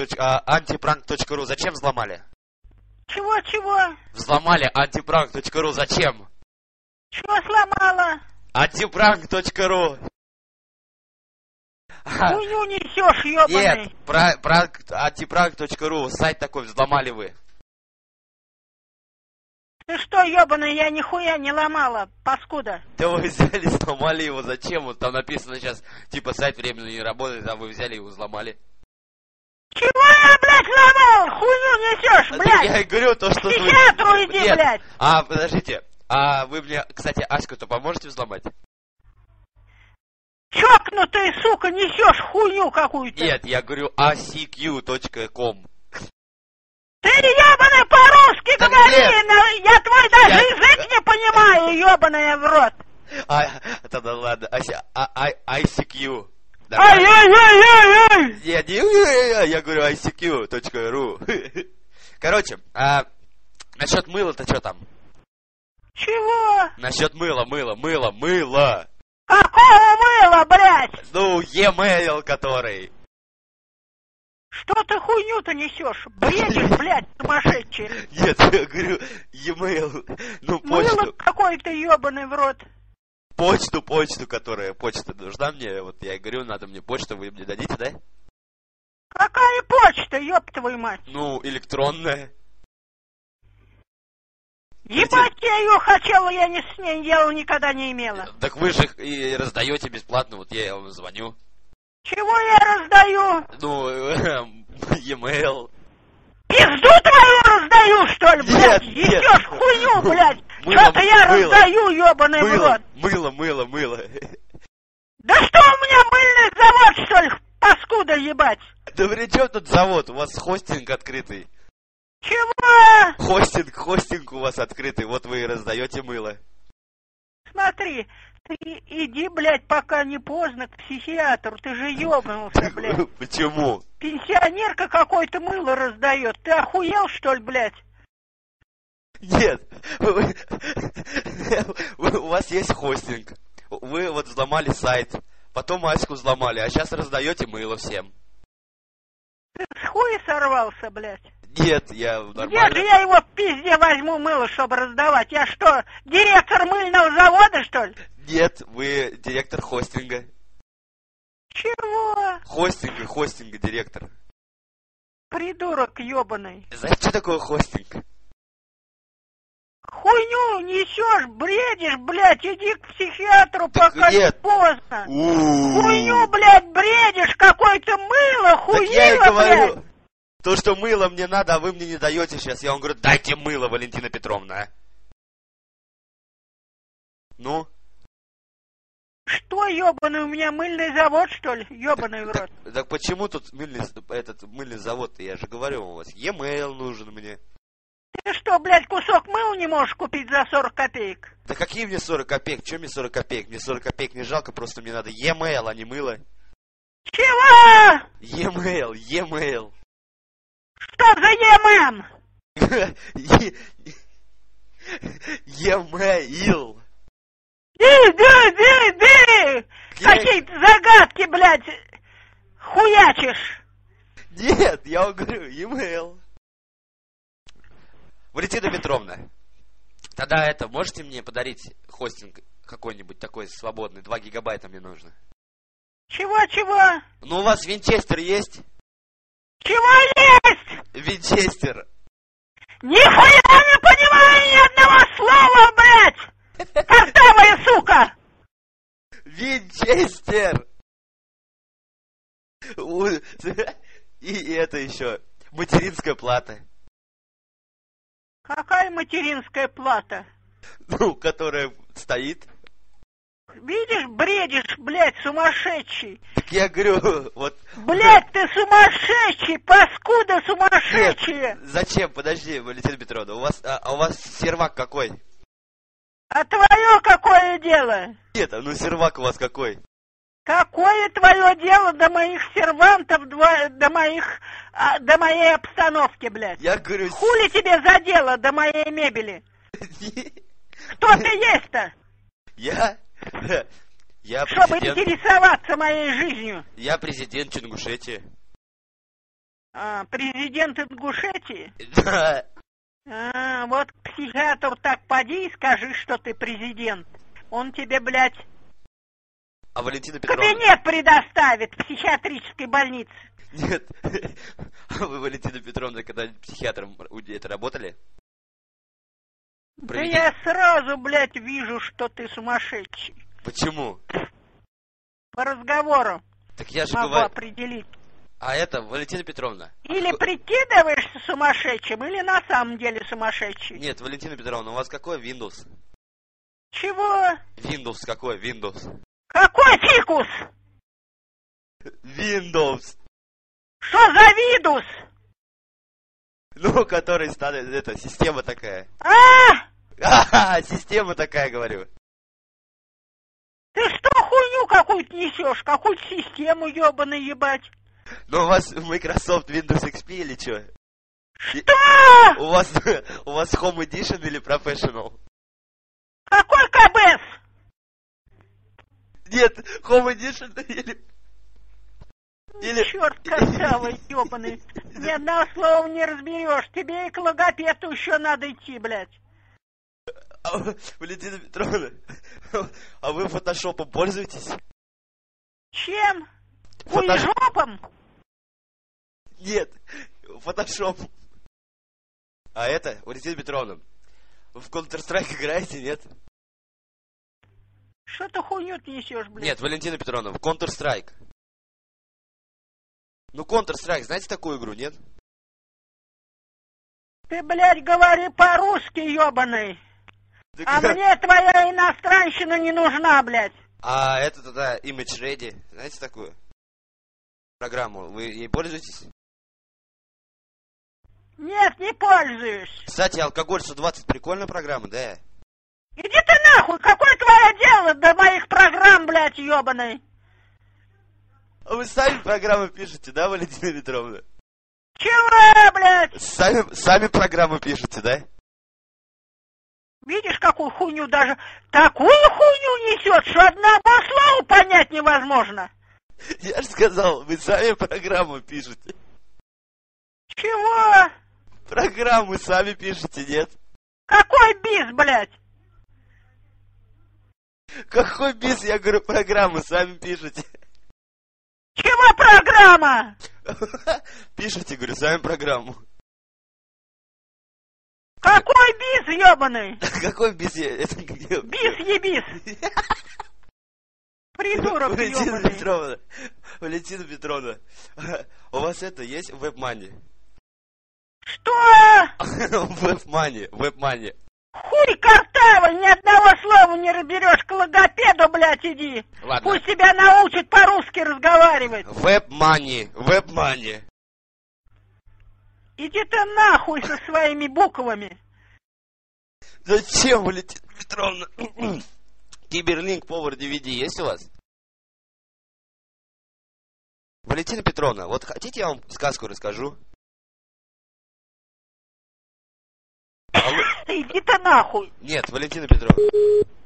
антипранк.ру зачем взломали? Чего? Взломали антипранк.ру зачем? Чего сломала? Антипранк.ру. Хуйню несешь, ёбаный. Нет, антипранк.ру, сайт такой взломали вы. Ты что, ёбаный, я нихуя не ломала, паскуда. Да вы взяли, сломали его, зачем? Вот там написано сейчас, типа сайт временно не работает, а вы взяли его, взломали. Чего я, блядь, ломал? Хуйню несешь, блядь. Я и говорю то, что... К психиатру иди, Нет. блядь. Подождите, вы мне, кстати, Аську-то поможете взломать? Чокнутый, сука, несешь хуйню какую-то. Нет, я говорю acq.com. Ты, ёбаный, по-русски Да говори, нет. я твой даже язык не понимаю, ёбаная в рот. Тогда ладно, ICQ. Ай-яй-яй-яй-яй! Нет, я говорю ICQ.ru. Короче, насчет мыла-то что там? Чего? Насчет мыла. Какого мыла, блядь? Ну, e-mail который. Что ты хуйню-то несешь? Бредишь, блядь, сумасшедший. Нет, я говорю e-mail. Ну, Мыло почту. какой-то ёбаный в рот. Почту, которая почта нужна мне. Вот я говорю, надо мне почту, вы мне дадите, да? Какая почта, ёб твою мать? Ну, электронная. Ебать я ее хотела, я с ней дела никогда не имела. Так вы же и раздаете бесплатно, вот я вам звоню. Чего я раздаю? Ну, e-mail. Пизду твою раздаю, что ли, блядь? Нет. Несешь хуйню, блядь. Мыло, Что-то я мыло. раздаю, ёбаный в рот. Мыло. Да что у меня мыльный завод, что ли, паскуда ебать? Да при чем тут завод? У вас хостинг открытый. Чего? Хостинг у вас открытый, вот вы и раздаете мыло. Смотри, ты иди, блядь, пока не поздно к психиатру, ты же ёбнулся, блядь. Почему? Пенсионерка какое-то мыло раздает, ты охуел, что ли, блядь? Нет, у вас есть хостинг, вы вот взломали сайт, потом Аську взломали, а сейчас раздаете мыло всем. Ты с хуя сорвался, блядь? Нет, я Где нормально. же я его в пизде возьму мыло, чтобы раздавать? Я что, директор мыльного завода, что ли? Нет, вы директор хостинга. Чего? Хостинга директор. Придурок ёбаный. Знаете, что такое хостинг? Хуйню несешь, бредишь, блядь, иди к психиатру, пока не нет. поздно. У-у-у. Хуйню, блядь, бредишь, какое-то мыло, Так я и хуило, говорю. блядь. То, что мыло мне надо, а вы мне не даете сейчас. Я вам говорю, дайте мыло, Валентина Петровна. Ну? Что, ёбаный, у меня мыльный завод, что ли? Ёбаный в рот. Так почему тут мыльный завод-то? Я же говорю, у вас e-mail нужен мне. Ты что, блядь, кусок мыла не можешь купить за 40 копеек? Да какие мне 40 копеек? Че мне 40 копеек? Мне 40 копеек не жалко, просто мне надо e-mail, а не мыло. Чего? E-mail. Что за ЕММ? E-mail. Ды! Какие-то загадки, блядь, хуячишь. Нет, я вам говорю, e-mail. Валентина Петровна, тогда можете мне подарить хостинг какой-нибудь такой свободный? 2 гигабайта мне нужно. Чего? Ну, у вас винчестер есть? Чего есть? Винчестер. Нихуя не понимаю ни одного слова, блядь! Картавая сука! Винчестер. И это еще материнская плата. Какая материнская плата? Ну, которая стоит. Видишь, бредишь, блядь, сумасшедший. Так я говорю, вот... Блядь, ты сумасшедший, паскуда сумасшедшая. Нет, зачем? Подожди, Валентина Петровна, у вас сервак какой? А твое какое дело? Нет, ну сервак у вас какой? Какое твое дело до моих сервантов, до моей обстановки, блядь? Я говорю... Хули тебе за дело до моей мебели? Кто ты есть-то? Я Чтобы президент. интересоваться моей жизнью. Я президент Чингушетии. Президент Ингушетии? Да. Вот к психиатру так поди и скажи, что ты президент. Он тебе, блядь, А Валентина Петровна? кабинет предоставит в психиатрической больнице. Нет. А вы, Валентина Петровна, когда-нибудь психиатром это работали? Да я сразу, блядь, вижу, что ты сумасшедший. Почему? По разговору Так я же могу говорю... определить. А это, Валентина Петровна... Или прикидываешься сумасшедшим, или на самом деле сумасшедший. Нет, Валентина Петровна, у вас какой Windows? Чего? Windows какой? Windows. Какой фикус? Windows. Что за видус? Ну, который станет, это, система такая. Система такая, говорю. Ты что хуйню какую-то несешь? Какую-то систему ебаный ебать? Ну, у вас Microsoft Windows XP или что? Что? У вас Home Edition или Professional? Какой КБС? Нет, Home Edition или... Черт косавый, ебаный. Ни одного слова не разберешь. Тебе и к логопеду еще надо идти, блядь. Валентина Петровна, а вы фотошопом пользуетесь? Чем? Хуежопом? Нет, фотошоп. А это, Валентина Петровна, вы в Counter-Strike играете, нет? Что ты хуйню несешь, блядь? Нет, Валентина Петровна, в Counter-Strike. Ну, Counter-Strike, знаете такую игру, нет? Ты, блядь, говори по-русски, ебаный. Так а мне твоя иностранщина не нужна, блядь. А это тогда Image Ready, знаете такую программу? Вы ей пользуетесь? Нет, не пользуюсь. Кстати, Алкоголь 120 прикольная программа, да? Иди ты нахуй, какое твое дело до моих программ, блядь, ебаный? А вы сами программы пишете, да, Валентина Петровна? Чего, блядь? Сами программу пишете, да? Видишь, какую хуйню даже... Такую хуйню несет, что одного слова понять невозможно. Я же сказал, вы сами программу пишете. Чего? Программу сами пишете, нет? Какой бис, блядь? Какой бис, я говорю, программу сами пишете. Чего программа? Пишите, говорю, сами программу. Какой бис, ебаный? Какой бис? Бис ебис. Придурок ебаный. Валентина Петровна, у вас это есть WebMoney? Что? WebMoney. Хуй картавый, ни одного слова не разберешь, к логопеду, блядь, иди. Ладно. Пусть тебя научат по-русски разговаривать. WebMoney. Иди ты нахуй со своими буквами. Зачем, Валентина Петровна? Киберлинк Power DVD есть у вас? Валентина Петровна, вот хотите, я вам сказку расскажу? Иди ты нахуй. Нет, Валентина Петровна.